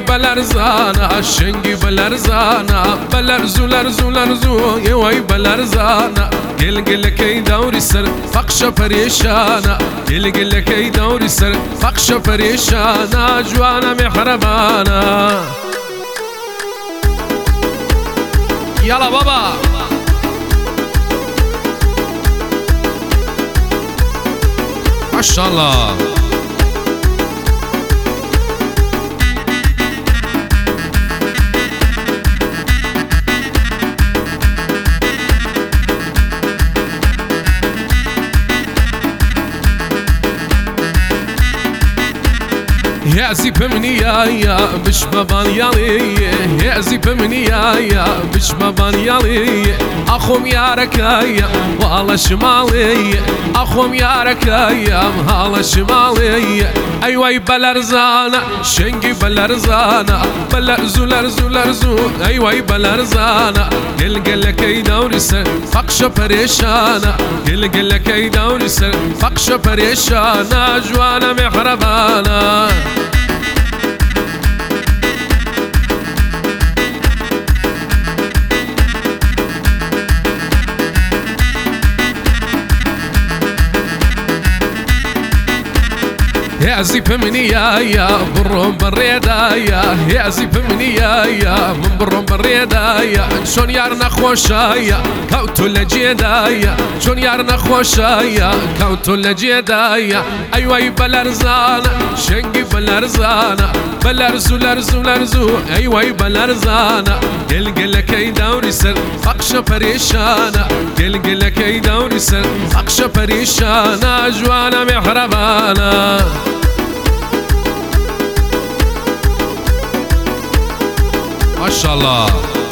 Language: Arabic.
بلرزانا الشنقي بلرزانا بلرزو لرزو لرزو يوي بلرزانا قل كي دوري سر فقشة فريشانا قل كي دوري سر فقشة فريشانا جوانا محربانا يلا بابا ما شاء الله يا زيب مني يا بش بابان يالي يا زيب مني يا بش بابان يالي اخوم يا ركايا والله شمالي اخوم يا ركايا والله شمالي ايوه بلرزانا شنقي بلرزانا بلرزو لرزو لرزو ايوه بلرزانا قل كي دوري سر فقشة فريشانا قل كي دوري سر فقشة فريشانا جوانا محربانا يا زيب مني يا برهم بالريدايا يا زيب مني يا من برهم بالريدايا شون يارنا خوشايا كوتو لجيدايا شون يارنا خوشايا كوتو لجيدايا ايوه بلرزانا شنقي بلرزانا بلرزو لرزو لرزو ايوه بلرزانا قل كي دوري سر فقشة فريشانا قل كي دوري سر فقشة فريشانا جوانا محربانا ما شاء الله